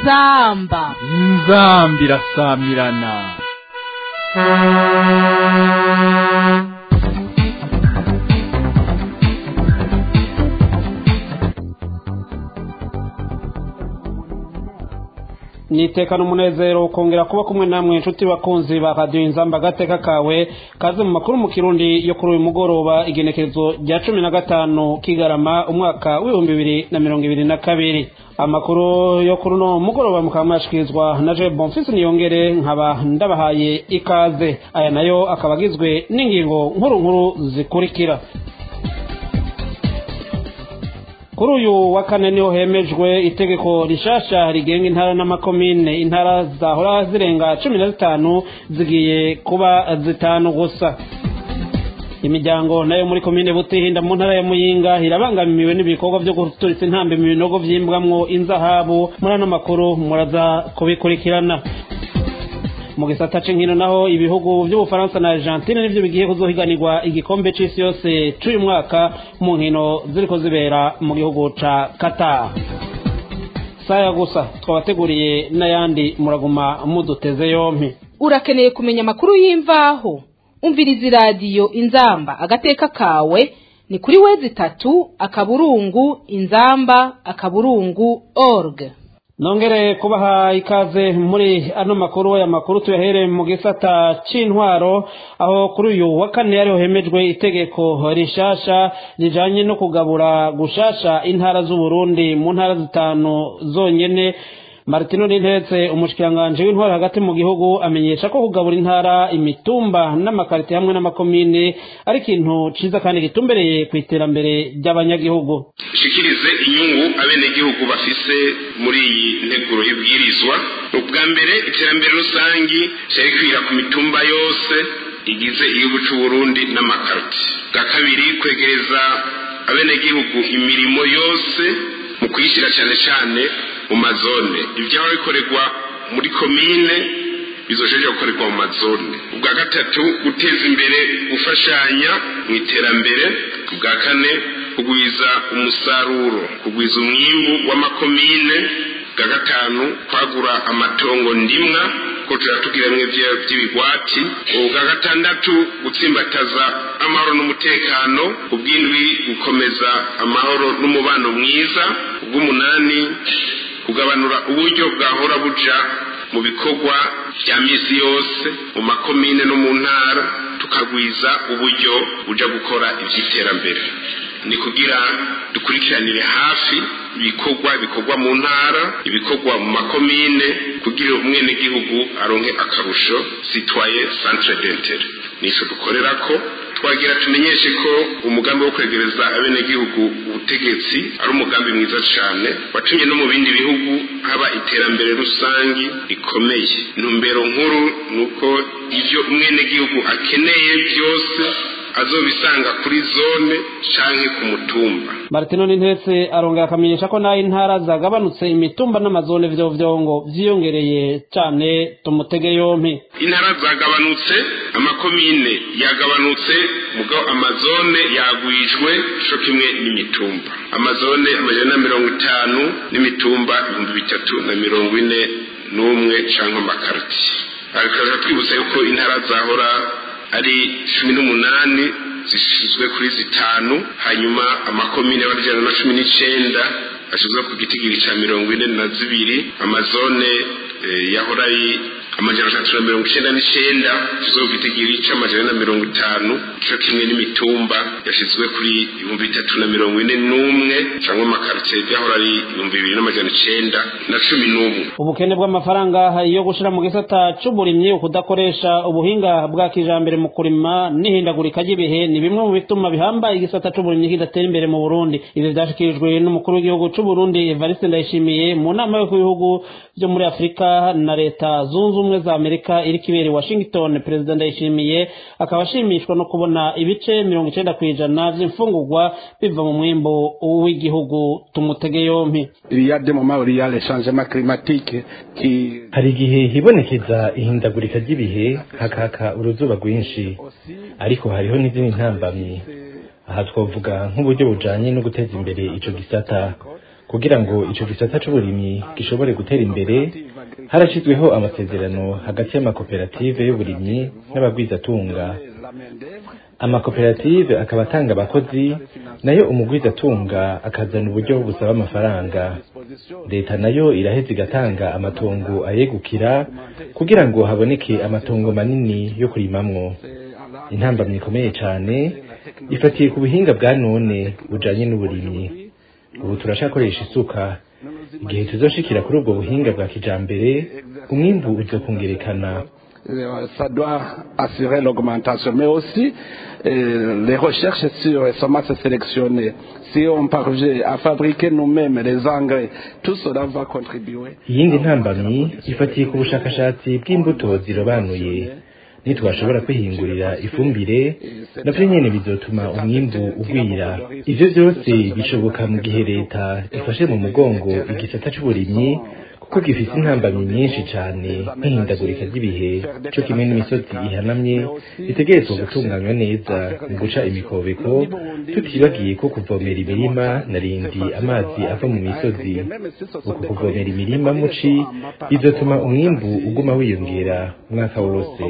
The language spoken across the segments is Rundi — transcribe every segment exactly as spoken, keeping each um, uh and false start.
inzamba inzambi irasamirana. nitekana umunezero kongera kuba kumwe namwe inshuti bakunzi ba radio inzamba gateka kawe kaze mu makuru mu kirundi yo kuri uyu mugoroba igenekerezo rya cumi na gatanu kigarama umwaka w'ibihumbi bibiri na mirongo ibiri na kabiri. Amakuru yo kuri no mugoroba mukamashikizwa na Je Bonfils Niyongere nkaba ndabahaye ikaze. Aya nayo akabagizwe n'ingingo nkuru nkuru zikurikira. Kuri uyu wa kane niho hemejwe itegeko rishasha rigenga intara n'amakomine. Intara zahora zirenga cumi na zitanu zigiye kuba zitanu gusa. Imiryango nayo muri komine Butihinda mu ntara ya Muyinga irabangamiwe n'ibikorwa byo guturitsa intambe mu binogo vyimbwamwo inzahabu. Muri ano makuru muraza kubikurikirana. Mu gisata c'inkino naho ibihugu by'Ubufaransa na Argentine nivyo bigiye kuzohiganirwa igikombe c'isi yose c'uyu mwaka mu nkino ziriko zibera mu gihugu ca Qatar. Saya gusa twabateguriye n'ayandi muraguma muduteze yompi. Urakeneye kumenya amakuru y'imvaho? Umviriza radio Inzamba agateka kawe ni kuri wezi tatu akaburungu inzamba akaburungu org. Nongere kubaha ikaze muri ano makuru ya makuru tuyahere mu gisata c'intwaro aho kuri uyu wa kane yari hemejwe itegeko rishasha rijanye no kugabura gushasha intara z'u Burundi mu ntara zitanu zonyene. Martino Nintetse umushikiranganje w'intwaro hagati mu gihugu amenyesha ko kugabura intara imitumba n'amakarite hamwe n'amakomine ari ikintu ciza kandi gitumbereye ku iterambere ry'abanyagihugu. Shikirize inyungu abenegihugu bafise muri iyi nteguro y'ibwirizwa. Ubwa mbere iterambere rusangi cyakwira ku mitumba yose igize igihugu cy'u Burundi n'amakarite. Bwa kabiri kwegereza abenegihugu imirimo yose mu kwishyira cyane cyane mu mazone. Ibyaho bikorerwa muri komine bizosheje gukorerwa mu mazone. Ubwa gatatu guteza imbere gufashanya mu iterambere. Ubwa kane kugwiza umusaruro, kugwiza umwimbu w'amakomine. Ubwa gatanu kwagura amatongo ndimwa ko turatugira mwe by'ibigwati. Ubwa gatandatu gutsimbataza amahoro n'umutekano. Ubwindwi gukomeza amahoro n'umubano mwiza. Ubw'umunani kugabanura uburyo bwahora buja mu bikorwa bya misi yose mu makomine no mu ntara, tukagwiza uburyo buja gukora ivy'iterambere. Ni kugira dukurikiranire hafi ibikorwa bikorwa mu ntara, ibikorwa mu makomine, kugira umwene gihugu aronke akarusho citoyen centre d'intérêt. Nico dukorera ko twagira tumenyeshe ko umugambi wo kwegereza abenegihugu ubutegetsi ari umugambi mwiza cyane watumye no mu bindi bihugu haba iterambere rusangi rikomeye. Numbero nkuru nuko ivyo umwene gihugu akeneye byose azobisanga kuri zone canke ku mutumba. Martino Nintetse arongera akamenyesha ko nayo intara zagabanutse imitumba n'amazone vyo vyongo vyiyongereye cyane tumutege yompi. Intara zagabanutse, amakomine yagabanutse, mugabo amazone yagwijwe cyo kimwe n'imitumba. Amazone amajana mirongo itanu n'imitumba ibihumbi bitatu na mirongo ine n'umwe canke amakarti. Arikaje twibutsa yuko intara zahora ari cumi n'umunani zishizwe kuri zitanu, hanyuma amakomine barijana na cumi n'icenda ashizwe ku gitigiri ca mirongo ine na zibiri. Amazone eh, yahora ari amajana atatu na mirongo icenda n'icenda ashizwe ku gitigiri c'amajana na mirongo itanu, co kimwe n'imitumba yashizwe kuri ibihumbi bitatu na mirongo ine n'umwe cyangwa amakarite yahora ari ibihumbi bibiri n'amajana icenda na cumi n'umwe. Ubukene bw'amafaranga yo gushira mu gisata c'uburimyi ukudakoresha ubuhinga bwa kijambere mu kurima n'ihindagurika ry'ibihe ni bimwe mu bituma bihamba igisata c'uburimyi kidatera imbere mu Burundi. Ibi vyashikirijwe n'umukuru w'igihugu c'u Burundi Evariste Ndayishimiye mu nama yo ku bihugu byo muri Afrika na leta zunze ubumwe za Amerika iri kibere Washington. President Ndayishimiye akaba ashimishwa no kubona ibice mirongo icenda kw'ijana vy'imfungurwa biva mu mwimbo w'igihugu. Tumutege yompi. Hari igihe hibonekeza ihindagurika ry'ibihe hakaka uruzuba rwinshi, ariko hariho n'izindi ntambamyi. Aha twavuga nk'uburyo bujanye no guteza imbere ico gisata kugira ngo ico gisata c'uburimyi gishobore gutera imbere harashizweho amasezerano hagati y'amakoperative y'uburimyi n'abagwizatunga. Amakoperative akaba atanga abakozi, nayo umugwizatunga akazana uburyo busaba amafaranga. Leta nayo iraheza igatanga amatongo ayegukira kugira ngo haboneke amatongo manini yo kurimamwo. Intambamyi ikomeye cane ifatiye ku buhinga bwa none bujanye n'uburimyi. Ubu turashakoresha isuka. Igihe tuzoshikira kuri ubwo buhinga bwa kijambere, umwimbu uzokongerekana. Ça doit assurer l'augmentation, mais aussi euh, les recherches sur les semences sélectionnées. Si on parvient à fabriquer nous-mêmes les engrais, tout cela va contribuer. Iyindi ntambamyi ifatiye ku bushakashatsi bw'imbuto zirobanuye. Nitwashobora kwihingurira ifumbire navyo nyene bizotuma umwimbu ugwira. Ivyo vyose bishoboka mu gihe leta ifashe mu mugongo igisata c'uburimyi, kuko gifise intambamyi nyinshi cane nk'ihindagurika ry'ibihe, co kimwe n'imisozi ihanamye itegerezwa gutunganywa neza mu guca imikobeko, tutibagiye ko kuvomera imirima narindi amazi ava mu misozi. Uku kuvomera imirima muci bizotuma umwimbu uguma wiyongera umwaka wose.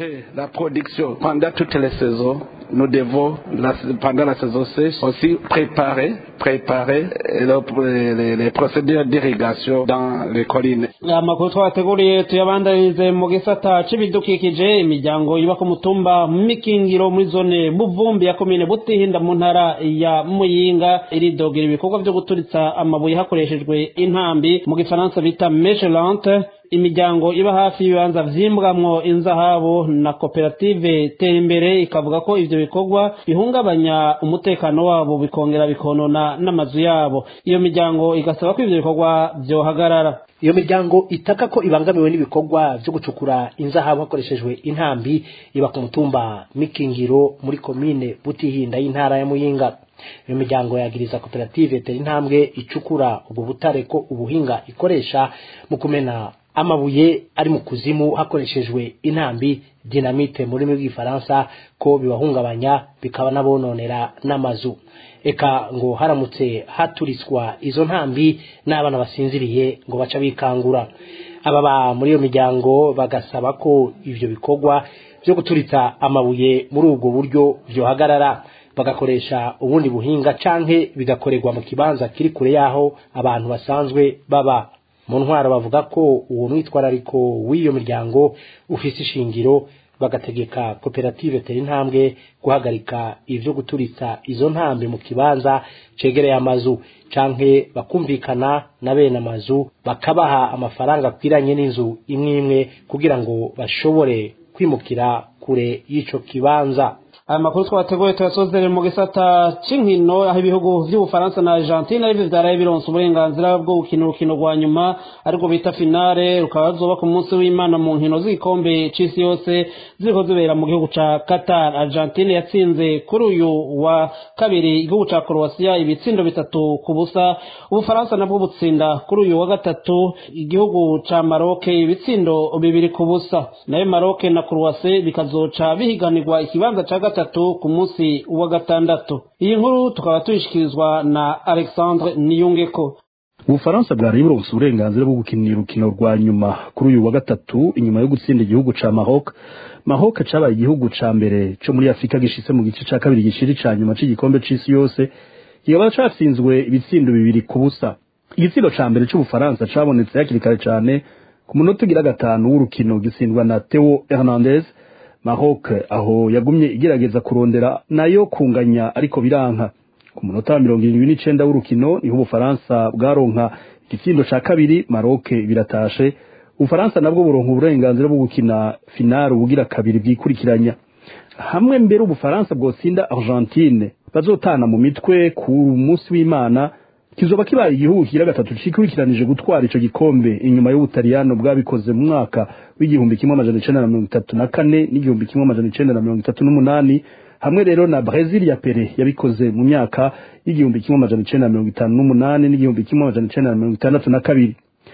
La production pendant toutes les saisons, nous devons la, pendant la saison sèche aussi préparer préparer les, les, les procédures d'irrigation dans les collines. Amakuru twateguriye tuyabandanize mu gisata c'ibidukikije. Imiryango iba ku mutumba Mikingiro muri zone Buvumbi ya komine Butihinda mu ntara ya Muyinga iridogera ibikorwa vyo guturitsa amabuye hakoreshejwe intambi, mu gifaransa bita mèche lente. Imiryango iba hafi y'ibibanza vyimbwamwo inzahabu na koperative Tera Imbere ikavuga ko ivyo bikorwa bihungabanya umutekano wabo bikongera bikonona n'amazu yabo. Iyo miryango igasaba ko ivyo bikorwa vyohagarara. Iyo miryango itaka ko ibangamiwe n'ibikorwa vyo gucukura inzahabu hakoreshejwe intambi iba ku mutumba Mikingiro muri komine Butihinda y'intara ya Muyinga. Iyo miryango yagiriza koperative Tera Intambwe icukura ubwo butare ko ubuhinga ikoresha mu kumena amabuye ari mu kuzimu hakoreshejwe intambi dynamite muri rw'igifaransa ko bibahungabanya bikaba nabononera n'amazu. Eka ngo haramutse haturiswa izo ntambi n'abana basinziriye ngo baca bikangura. Ababa muri iyo miryango bagasaba ko ivyo bikorwa byo guturitsa amabuye muri ubwo buryo byohagarara, bagakoresha ubundi buhinga canke bigakorerwa mu kibanza kiri kure yaho abantu basanzwe baba. Mu ntwaro bavuga ko uwo mwitwarariko w'iyo miryango ufise ishingiro, bagategeka koperative Tera Intambwe guhagarika ivyo guturitsa izo ntambi mu kibanza cegereye amazu, canke bakumvikana na bene amazu bakabaha amafaranga kwiranye n'inzu imwe imwe kugira ngo bashobore kwimukira kure y'ico kibanza. Aya makuru twateguye tuyasozere mu gisata c'inkino, aho ibihugu vy'Ubufaransa na Argentine arivyo vyaraye bironse uburenganzira bwo gukina urukino rwa nyuma ariko bita finale, rukaba ruzoba ku munsi w'Imana mu nkino z'igikombe c'isi yose ziriko zibera mu gihugu ca Qatar. Argentine yatsinze kuri uyu wa kabiri igihugu ca Croatia ibitsindo bitatu ku busa. Ubufaransa nabwo butsinda kuri uyu wa gatatu igihugu ca Maroc ibitsindo bibiri ku busa. Nayo Maroc na Croatia bikazoca bihiganirwa ikibanza ca gatatu ku munsi wa gatandatu. Iyi nkuru tukaba tuyishikirizwa na Alexandre Niyungeko. Ubufaransa bwari buronse uburenganzira bwo gukinira urukino rwa nyuma kuri uyu wa gatatu inyuma yo gutsinda igihugu ca Maroc. Maroc cabaye igihugu ca mbere cyo muri Afrika gishitse mu gice ca kabiri gishiri ca nyuma c'igikombe c'isi yose, kikaba catsinzwe ibitsindo bibiri ku busa. Igitsindo ca mbere c'Ubufaransa cabonetse hakiri kare cane ku munota ugira gatanu w'urukino gitsindwa na Theo Hernandez. Maroc aho yagumye igerageza kurondera nayo kunganya ariko biranka. Ku munota mirongo irindwi n'icenda w'urukino niho Ubufaransa bwaronka igitsindo ca kabiri, Maroc biratashe. Ubufaransa nabwo buronka uburenganzira bwo gukina finale ubugira kabiri bwikurikiranya. Hamwe mbere Ubufaransa bwotsinda Argentine bazotana mu mitwe ku munsi w'Imana, kizoba kibaye igihugu kira gatatu cikurikiranije gutwara ico gikombe inyuma y'Ubutaliyano bwabikoze mu mwaka w'igihumbi kimwe amajana icenda na mirongo itatu na kane n'igihumbi kimwe amajana icenda na mirongo itatu n'umunani, hamwe rero na Brazil ya Pele yabikoze mu myaka y'igihumbi kimwe amajana icenda na mirongo itanu n'umunani n'igihumbi kimwe amajana icenda na mirongo itandatu na kabiri.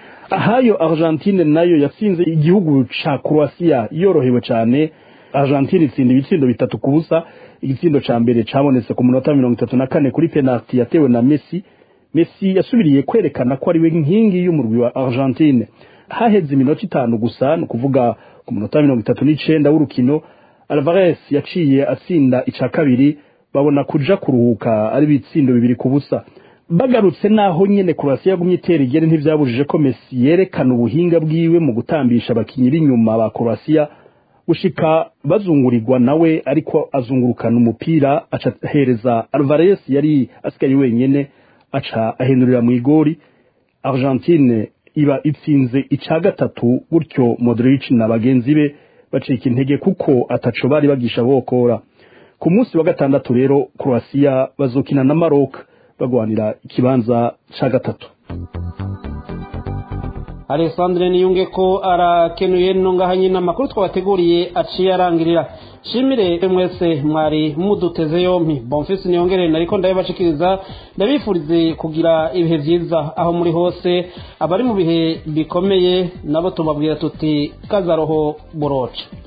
Ahayo Argentine nayo yatsinze igihugu ca Croatia yorohewe cane. Argentine itsinda ibitsindo bitatu kubusa. Igitsindo ca mbere cabonetse ku munota mirongo itatu na kane kuri penalty yatewe na Messi. Messi yasubiriye kwerekana ko ari we nkingi y'umurwi wa Argentine haheze iminota itanu gusa no kuvuga ku minota mirongo itatu n'icenda w'urukino Alvarez yaciye atsinda ica kabiri babona kuja kuruhuka ari bitsindo bibiri ku busa bagarutse naho nyene Croatia yagumye itera igere ntivyabujije ko Messi yerekana ubuhinga bwiwe mu gutambisha abakinyi b'inyuma ba Croatia gushika bazungurirwa nawe ariko azungurukana umupira aca hereza Alvarez yari asigaye wenyene aca ahenurira mu igori Argentine iba itsinze ica gatatu gutyo Modric na bagenzi be bacika intege kuko ataco bari bagisha bokora ku munsi wa gatandatu rero Croatia bazokina na Maroc bagwanira ikibanza ca gatatu. Alexandre Niyunge ko arakenuye nonga nyina makuru twabateguriye aciye arangirira shimire mwese mwari muduteze yompi Bonfils Niyongere nariko ndabashikiriza ndabifurize kugira ibihe vyiza aho muri hose abari mu bihe bikomeye nabo tubabwira tuti kazaroho boroca.